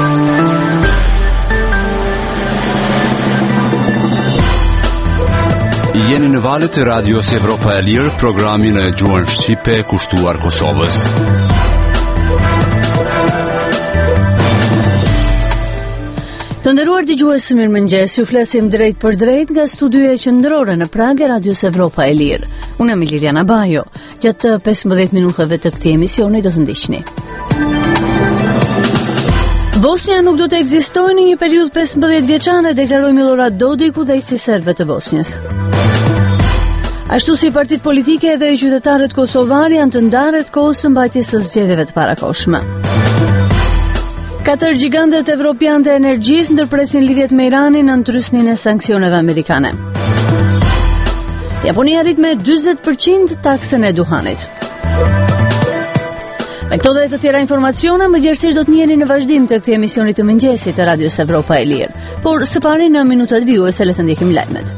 Jeni në valët e radios Evropa e Lirë, programin e gjuhën shqipe kushtuar Kosovës. Të nderuar dëgjues, mirëmëngjes. Ju flasim drejt për drejt nga studioja qendrore në Prag e radios Evropa e Lirë. Unë jam Liliana Bajo. Gjatë 15 minutave të këtij emisioni do të ndiqni. Bosnia nuk do të ekzistojë në një periudhë 15 vjeçare, deklaroi Milorad Dodiku dhe si serbëve të Bosnjës. Ashtu si partitë politike dhe qytetarët kosovar janë të ndarë kohës së mbajtjes së zgjedhjeve të parakohshme. 4 gjigantët evropianë të energjisë ndërpresin lidhjet me Iranin në ndrysnin e sanksioneve amerikane. Japonia rrit me 40% taksën e duhanit. Me këto dhe të tjera informacione, më gjerësisht do të njeni në vazhdim të këtij emisioni të mëngjesit të radios Evropa e Lirë. Por së pari në minutat vijuese le të ndjekim lajmet.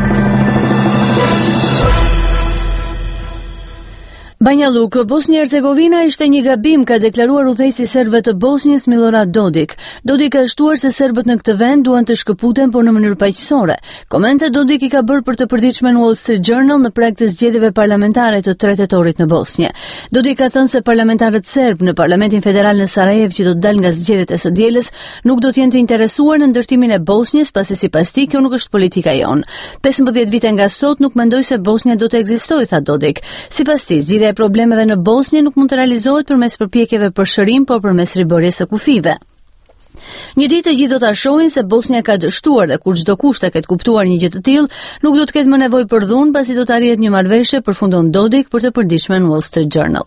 Banja Luka, Bosnia-Hercegovina ishte një gabim, ka deklaruar udhëheqësi serbe të Bosnjës Milorad Dodik. Dodik ka shtuar se serbët në këtë vend duan të shkëputen, por në mënyrë paqësore. Komente Dodik i ka bërë për të përditshmen Wall Street Journal në prag të zgjedhjeve parlamentare të 3 tetorit në Bosnjë. Dodik ka thënë se parlamentarët serb në Parlamentin Federal në Sarajevo që do të dalë nga zgjedhjet e së dielës nuk do të jenë të interesuar në ndërtimin e Bosnjës, pasi sipas tij kjo nuk është politika jon. 15 vite nga sot nuk mendoj se Bosnja do të ekzistojë, tha Dodik. Sipas tij, zgjidhja e problemeve në Bosnjë nuk mund të realizohet përmes përpjekjeve për shërim, por përmes ribërjes së kufive. Një ditë të gjithë do ta shohin se Bosnja ka dështuar dhe kur çdo kusht e ketë kuptuar një gjë të tillë, nuk do të ketë më nevojë për dhunë, pasi do të arrihet një marrëveshje, përfundon Dodik për të përditshmen Wall Street Journal.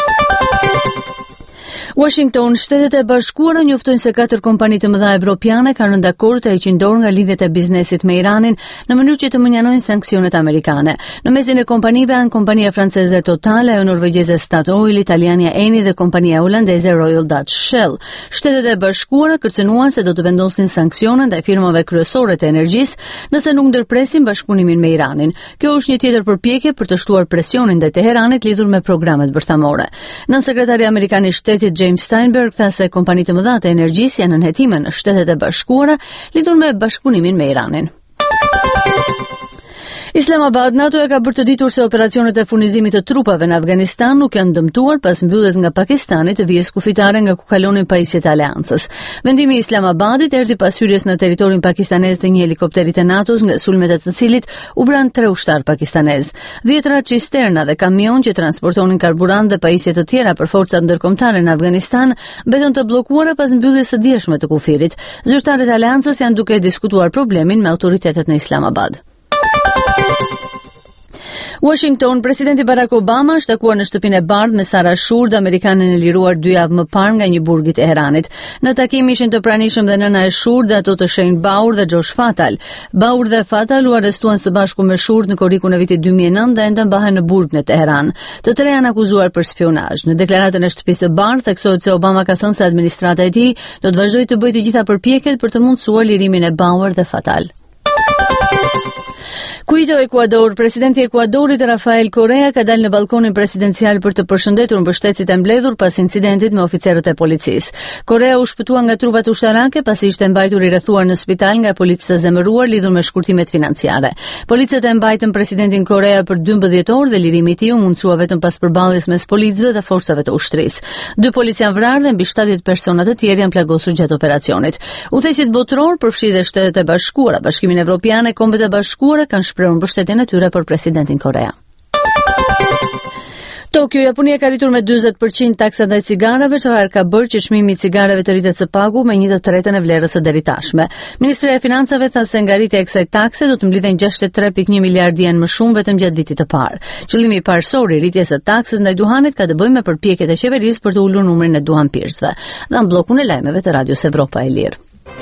Washington, Shtetet e Bashkuara njoftojnë se 4 kompani të mëdha evropiane kanë rënë dakord të heqin dorë nga lidhjet e biznesit me Iranin në mënyrë që të mënjanojnë sanksionet amerikane. Në mesin e kompanive janë kompania franceze Total, ajo norvegjeze Statoil, italiane Eni dhe kompania holandeze Royal Dutch Shell. Shtetet e Bashkuara kërcënuan se do të vendosin sanksione ndaj firmave kryesore të energjisë nëse nuk ndërpresin bashkëpunimin me Iranin. Kjo është një tjetër përpjekje për të shtuar presionin ndaj Teheranit lidhur me programet bërthamore. Nën sekretari amerikan i shtetit James Steinberg tha se kompanitë të mëdha të energjisë janë në hetime në Shtetet e Bashkuara lidhur me bashkëpunimin me Iranin. Islamabad, NATO e ka bërë të ditur se operacionet e furnizimit të trupave në Afganistan nuk janë dëmtuar pas mbylljes nga Pakistani të vijës kufitare nga ku kalonin pajisjet e aleancës. Vendimi i Islamabadit erdhi pas hyrjes në territorin pakistanez të një helikopterit të NATO-s nga sulmet e të cilit u vran 3 ushtar pakistanez. 10 cisterna dhe kamion që transportonin karburant dhe pajisje të tjera për forcat ndërkombëtare në Afganistan mbetën të bllokuara pas mbylljes së djeshme të kufirit. Zyrtarët e aleancës janë duke diskutuar problemin me autoritetet në Islamabad. Washington, presidenti Barack Obama është takuar në shtëpinë e bardhë me Sarah Shurd, amerikanen e liruar 2 javë më parë nga një burg i Teheranit. Në takim ishin të pranishëm dhe nëna e Shurd dhe ato të shenjtë Baur dhe Josh Fatal. Baur dhe Fatal u arrestuan së bashku me Shurd në korrikun e vitit 2009 dhe ende mbahen në burg në Teheran. Të tre janë akuzuar për spionazh. Në deklaratën e shtëpisë së bardhë theksohet se Obama ka thënë se administrata e tij do të vazhdojë të bëjë të gjitha përpjekjet për të mundësuar lirimin e Baur dhe Fatal. Quito, Ekuador. Presidenti i Ekuadorit Rafael Correa ka dalë në balkonin presidencial për të përshëndetur mbështetësit e mbledhur pas incidentit me oficerët e policisë. Correa u shpëtua nga trupat ushtarake pasi ishte mbajtur i rrethuar në spital nga policia e zemëruar lidhur me shkurtimet financiare. Policët e mbajtën presidentin Correa për 12 orë dhe lirimi i tij u mundsua vetëm pas përballjes mes policëve dhe forcave të ushtrisë. 2 policianë vrarë dhe mbi 70 persona të tjerë janë plagosur gjatë operacionit. Udhëheqësit botror, përfshirë dhe Shtetet e Bashkuara, Bashkimin Evropian e Kombet e Bashkuara kanë shprehur mbështetjen e tyre për presidentin Korea. Tokyo, Japonia ka rritur me 40% taksa ndaj cigareve, çfarë ka bërë që çmimi i cigareve të rritet së pagu me 1/3 e vlerës së deri tashme. Ministria e Financave tha se ngjarritja e kësaj takse do të mblidhen 63.1 miliardë yen më shumë vetëm gjatë vitit të parë. Qëllimi i parësor i rritjes së taksës ndaj duhanit ka të bëjë me përpjekjet e qeverisë për të ulur numrin e duhanpirësve. Dhan bllokun e lajmeve të radios Evropa e Lirë.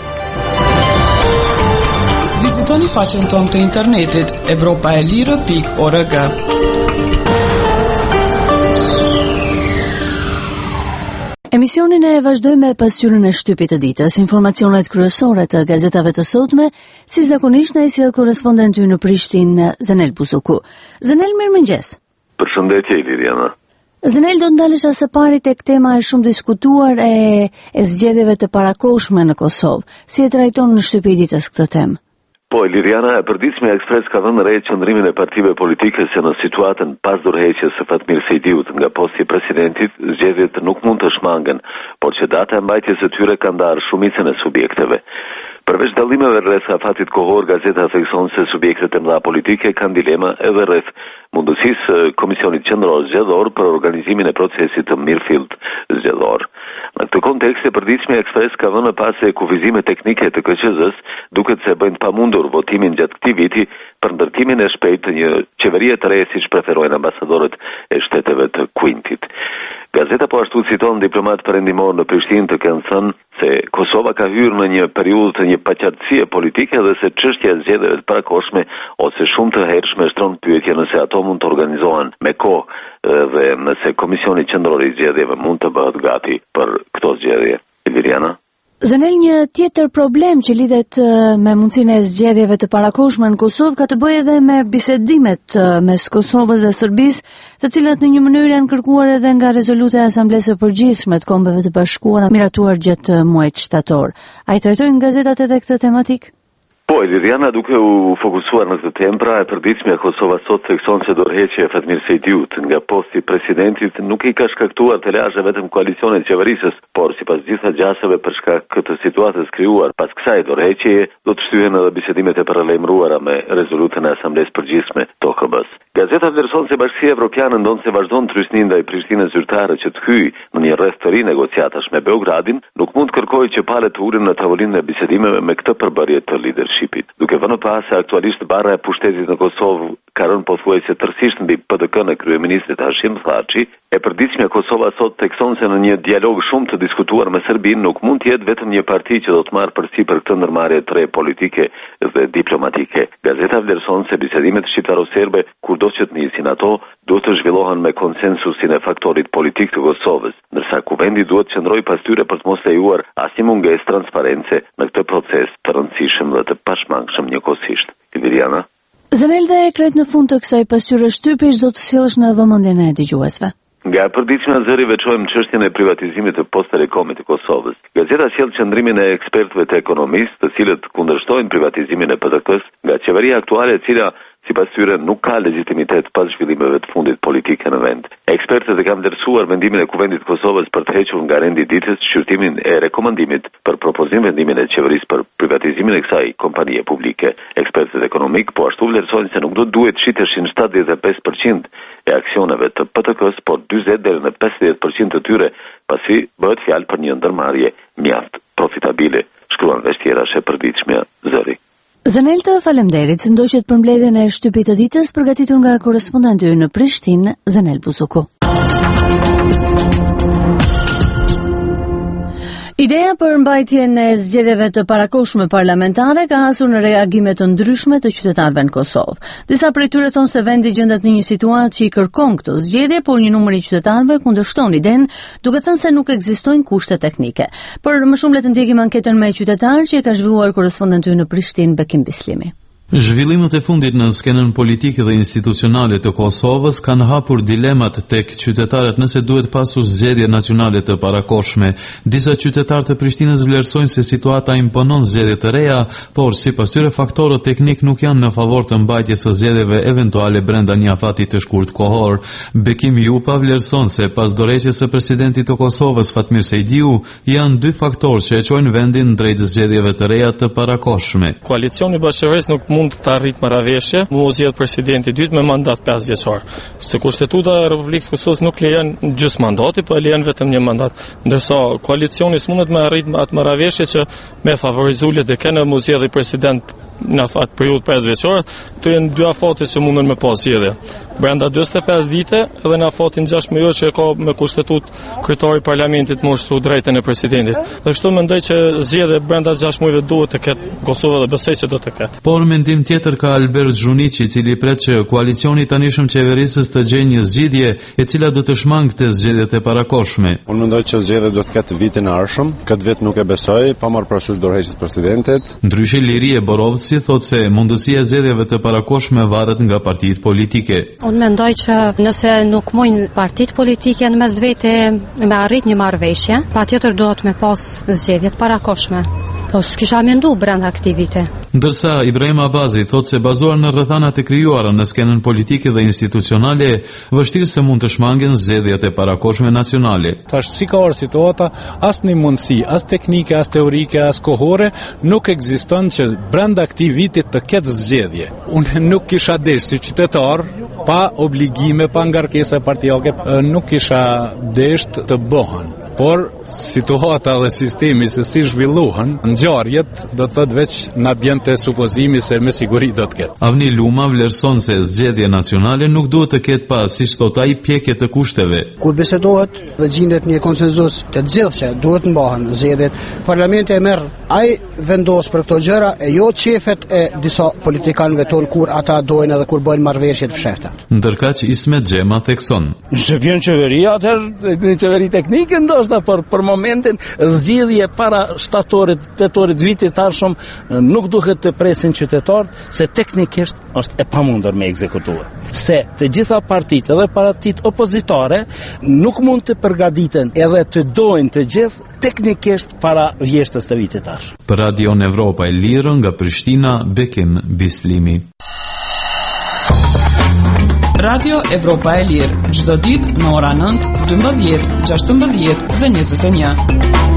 Vizitoni faqen tonë të internetit evropaelire.org. Emisionin e vazhdoj me pasqyrën e shtypit të ditës, informacionet kryesore të gazetave të sotme, si zakonisht na i sjell korrespondenti në Prishtinë, Zenel Buzuku. Zenel, mirëmëngjes. Përshëndetje, Liliana. Zenel, do ndalesha së pari tek tema e shumë diskutuar e zgjedhjeve të parakohshme në Kosovë. Si e trajton në shtypi i ditës këtë temë? Po, Liriana, e përditshme Ekspres ka dhënë re qëndrimin e partive politike se në situatën pas dorëheqjes së Fatmir Sejdiut nga posti i presidentit, zgjedhjet nuk mund të shmangen, por që data e mbajtjes së tyre ka ndarë shumicën e subjekteve. Përveç dallimeve rreth afatit kohor, gazeta thekson se subjektet e mëdha politike kanë dilema edhe rreth mundësisë Komisionit Qendror Zgjedhor për organizimin e procesit të mirëfillt zgjedhor. Në këtë kontekst, e përditshme Ekspres ka dhënë pas se kufizime teknike të KQZ-s duket se bëjnë pamundur votimin gjatë këtij viti për ndërtimin e shpejtë të një qeverie të re siç preferojnë ambasadorët e shteteve të Kuintit. Gazeta po ashtu citon diplomat perëndimor në Prishtinë të kanë thënë se Kosova ka hyrë në një periudhë të një paqartësie politike dhe se çështja e zgjedhjeve të parakohshme ose shumë të hershme shtron pyetje nëse ato mund të organizohen me kohë dhe nëse Komisioni Qendror i Zgjedhjeve mund të bëhet gati për këto zgjedhje. Iliriana? Zenel, një tjetër problem që lidhet me mundësinë e zgjedhjeve të parakohshme në Kosovë ka të bëjë edhe me bisedimet mes Kosovës dhe Serbisë, të cilat në një mënyrë janë kërkuar edhe nga rezoluta e Asamblesë së Përgjithshme të Kombeve të Bashkuara miratuar gjatë muajit shtator. A i trajtojnë gazetat edhe këtë tematik? Po, Liriana, duke u fokusuar në këtë temë, pra e përditshme Kosova sot thekson se dorëheqja e Fatmir Sejdiut nga posti i presidentit nuk i ka shkaktuar të lashë vetëm koalicionet qeverisës, por sipas gjitha gjasave për shkak të situatës krijuar pas kësaj dorëheqjeje, do të shtyhen edhe bisedimet e paralajmëruara me rezolutën e Asamblesë Përgjithshme të OKB-s. Gazeta vlerëson se Bashkia Evropiane ndonse vazhdon trysnin ndaj Prishtinës zyrtare që të hyjë në një rreth të ri negociatash me Beogradin, nuk mund kërkojë që palët të ulen në tavolinën e bisedimeve me këtë përbërje të leadershipit. Duke vënë pas se aktualisht barra e pushtetit në Kosovë ka rënë pothuajse tërësisht mbi PDK në kryeministrit Hashim Thaçi, e përditshme Kosova sot thekson se në një dialog shumë të diskutuar me Serbinë nuk mund të jetë vetëm një parti që do të marrë përsipër këtë ndërmarrje të re politike dhe diplomatike. Gazeta vlerëson se bisedimet shqiptaro-serbe, kurdo që të nisin ato, duhet të zhvillohen me konsensusin e faktorit politik të Kosovës, ndërsa kuvendi duhet të qëndrojë pas tyre për të mos lejuar asnjë mungesë transparence në këtë proces të rëndësishëm dhe të pashmangshëm njëkohësisht. Iliriana? Zenel, dhe e kret në fund të kësaj pasqyrë shtypi çdo të sjellësh në vëmendjen e dëgjuesve. Nga përditshme zëri veçojmë çështjen e privatizimit të Post Telekomit të Kosovës. Gazeta sjell qëndrimin e ekspertëve të ekonomisë, të cilët kundërshtojnë privatizimin e PDK-s nga qeveria aktuale, e cila sipas tyre nuk ka legjitimitet pas zhvillimeve të fundit politike në vend. Ekspertët e kanë vlerësuar vendimin e Kuvendit të Kosovës për të hequr nga rendi ditës shqyrtimin e rekomandimit për propozim vendimin e qeverisë për privatizimin e kësaj kompanie publike. Ekspertët ekonomik po ashtu vlerësojnë se nuk do duhet shiteshin 75% e aksioneve të PTK-s, por 40 deri në 50% të tyre, pasi bëhet fjalë për një ndërmarrje mjaft profitabile, shkruan vështirash e përditshme zëri. Zenel, të faleminderit, ndoqët për mbledhjen e shtypit të ditës përgatitur nga korrespondenti ynë në Prishtinë, Zenel Buzuku. Ideja për mbajtjen e zgjedhjeve të parakohshme parlamentare ka hasur në reagime të ndryshme të qytetarëve në Kosovë. Disa prej tyre thonë se vendi gjendet në një situatë që i kërkon këto zgjedhje, por një numër i qytetarëve kundërshton idenë, duke thënë se nuk ekzistojnë kushte teknike. Por më shumë le të ndjekim anketën me qytetarë që e ka zhvilluar korrespondenti ynë në Prishtinë, Bekim Bislimi. Zhvillimet e fundit në skenën politike dhe institucionale të Kosovës kanë hapur dilemat tek qytetarët nëse duhet pasur zgjedhje nacionale të parakohshme. Disa qytetarë të Prishtinës vlerësojnë se situata imponon zgjedhje të reja, por sipas tyre faktorët teknik nuk janë në favor të mbajtjes së zgjedhjeve eventuale brenda një afati të shkurt kohor. Bekim Jupa vlerëson se pas dorëheqjes së presidentit të Kosovës Fatmir Sejdiu, janë dy faktorë që e çojnë vendin drejt zgjedhjeve të reja të parakohshme. Koalicioni bashkërisë nuk mund të arrit marrëveshje, mu zgjedh presidenti i dytë me mandat 5 vjeçar. Se Kushtetuta e Republikës Kosovës nuk lejon gjysmë mandati, po e lejon vetëm një mandat. Ndërsa koalicioni s'mundet me arrit atë marrëveshje që me favorizuar dhe kanë mu zgjedh president në atë periudhë 5 vjeçar, këto janë dy afate që mundën me pas zgjedhje. Brenda 45 dite edhe në afatin 6 muaj që ka me kushtetutë kryetari i parlamentit më ushtru drejtën e presidentit. Dhe kështu mendoj që zgjedhje brenda 6 muajve duhet të ketë Kosova dhe besoj se do të ketë. Por mendim tjetër ka Albert Zhunici, i cili pret që koalicioni tanishëm qeverisës të gjejë një zgjidhje e cila do të shmangte zgjedhjet e parakohshme. Unë mendoj që zgjedhjet do të ketë vitin e ardhshëm. Këtë vit nuk e besoj, pa marrë parasysh dorëheqjes presidentit. Ndryshe Lirie Borovci thotë se mundësia e zgjedhjeve të parakohshme varet nga partitë politike. Unë mendoj që nëse nuk mund partitë politike në mes vete me arrit një marrëveshje, patjetër duhet me pas zgjedhjet parakohshme. Po s'kisha mendu brenda këtij viti. Ndërsa Ibrahim Abazi thotë se bazuar në rrethanat e krijuara në skenën politike dhe institucionale, vështirë se mund të shmangen zgjedhjet e parakohshme nacionale. Tash si ka orë situata, as një mundësi, as teknike, as teorike, as kohore, nuk ekziston që brenda këtij vitit të ketë zgjedhje. Unë nuk kisha desh si qytetar, pa obligime, pa ngarkesa partijake, nuk kisha desh të bëhen. Por situata dhe sistemi se si zhvillohen, ngjarjet do të thotë veç na bjente supozimi se me siguri do të ketë. Avni Luma vlerëson se zgjedhja nacionale nuk duhet të ketë pas, siç thot ai, pjekje të kushteve. Kur bisedohet dhe gjendet një konsenzus të gjithë që duhet mbahen zgjedhjet, parlamenti e merr, ai vendos për këto gjëra e jo qefet e disa politikanëve tonë kur ata dojnë edhe kur bëjnë marrëveshje të fshehta. Ndërkaq Ismet Xhema thekson. Nëse vjen qeveria, atëherë në qeveri teknike ndoshta, por për momentin zgjidhje para shtatorit, tetorit vitit arshëm nuk duhet të presin qytetarët, se teknikisht është e pamundur me ekzekutuar. Se të gjitha partitë dhe partitë opozitare nuk mund të përgatiten edhe të dojnë të gjithë teknikisht para vjeshtës të vitit arshëm. Për Radio Evropa e Lirë nga Prishtina, Bekim Bislimi. Radio Evropa e Lirë, çdo ditë në ora 9, 12, 16 dhe 21.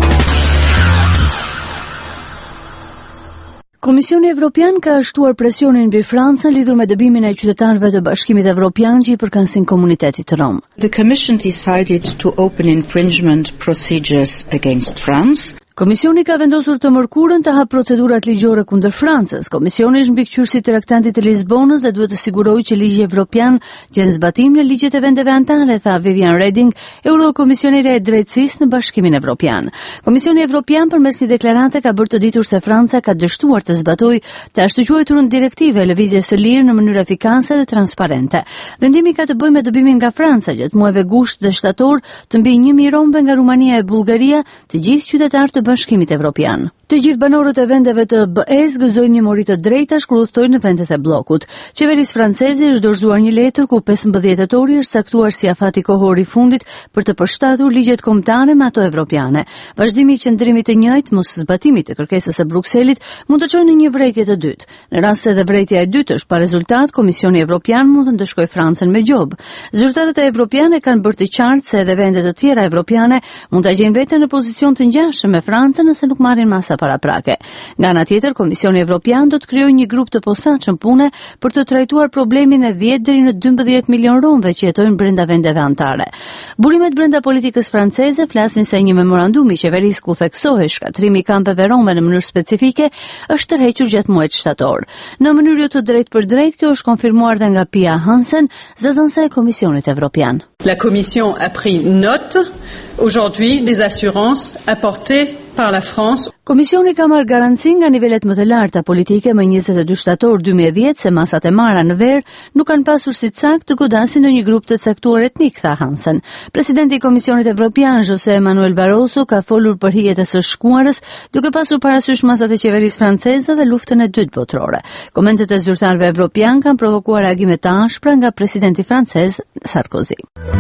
Komisioni Evropian ka shtuar presionin mbi Francën lidhur me dëbimin e qytetarëve të Bashkimit Evropian që i përkasin komunitetit të Rom. The Commission decided to open infringement procedures against France. Komisioni ka vendosur të mërkurën të hap procedurat ligjore kundër Francës. Komisioni është mbikëqyrësi i traktatit të Lisbonës dhe duhet të sigurojë që ligji evropian gjen zbatim në ligjet e vendeve anëtare, tha Viviane Reding, Eurokomisionere e drejtësisë në Bashkimin Evropian. Komisioni Evropian përmes një deklarate ka bërë të ditur se Franca ka dështuar të zbatojë të ashtu quajturën direktive e lëvizjes së lirë në mënyrë efikase dhe transparente. Vendimi ka të bëjë me dëbimin nga Franca gjatë muajve gusht dhe shtator të mbi 1000 romëve nga Rumania e Bullgaria, të gjithë qytetarë të Bashkimit Evropian. Të gjithë banorët e vendeve të BE-s gëzojnë një mori të drejtash kur udhtojnë në vendet e bllokut. Qeverisë franceze është dorëzuar një letër ku 15 tetori është caktuar si afati kohor i fundit për të përshtatur ligjet kombëtare me ato evropiane. Vazhdimi i qëndrimit të njëjtë mos zbatimit të kërkesës së Brukselit mund të çojë në një vërejtje të dytë. Në rast se edhe vërejtja e dytë është pa rezultat, Komisioni Evropian mund të ndëshkojë Francën me gjob. Zyrtarët e evropiane kanë bërë të qartë se edhe vendet të tjera evropiane mund ta gjejnë veten në pozicion të ngjashëm me Francën nëse nuk marrin masa paraprake. Nga ana tjetër, Komisioni Evropian do të krijojë një grup të posaçëm pune për të trajtuar problemin e 10 deri në 12 milion romëve që jetojnë brenda vendeve anëtare. Burimet brenda politikës franceze flasin se një memorandum i qeverisë ku theksohej shkatrimi i kampeve rome në mënyrë specifike është tërhequr gjatë muajit shtator. Në mënyrë jo të drejtë për drejtë, kjo është konfirmuar dhe nga Pia Hansen, zëdhënëse e Komisionit Evropian. La Commission a pris note aujourd'hui des assurances apportées par la France. Komisioni ka marrë garanci nga nivelet më të larta politike më 22 shtator 2010 se masat e marra në ver nuk kanë pasur si cakt të godasin në një grup të caktuar etnik, tha Hansen. Presidenti i Komisionit Evropian, José Manuel Barroso, ka folur për hijet e së shkuarës, duke pasur parasysh masat e qeverisë franceze dhe luftën e dytë botërore. Komentet e zyrtarëve evropian kanë provokuar reagime të ashpra nga presidenti francez Sarkozy.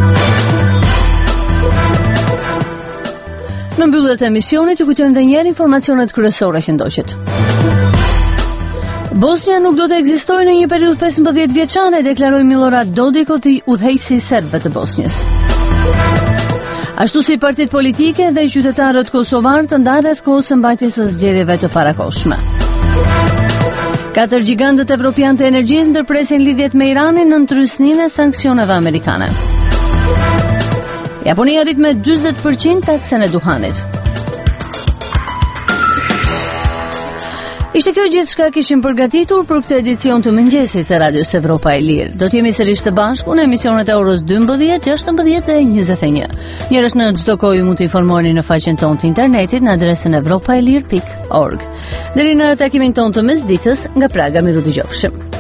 Në mbyllje të emisionit, ju kujtojmë edhe një herë informacionet kryesore që ndoqet. Bosnia nuk do të ekzistojë në një periudhë 15 vjeçare, deklaroi Milorad Dodik, udhëheqësi i serbëve të Bosnjës. Ashtu si partitë politike dhe qytetarët kosovar të ndarë kohës së mbajtjes së zgjedhjeve të parakohshme. 4 gjigantët evropian të energjisë ndërpresin lidhjet me Iranin në ndrysninë e sanksioneve amerikane. Japonia rrit me 40% taksën e duhanit. Ishte kjo gjithçka kishim përgatitur për këtë edicion të mëngjesit të Radios Evropa e Lirë. Do të jemi sërish së bashku në emisionet e orës 12, 16 dhe 21. Njerëz në çdo kohë mund të informoheni në faqen tonë të internetit në adresën europaelir.org. Deri në takimin tonë të mesditës, nga Praga miru dëgjofshim.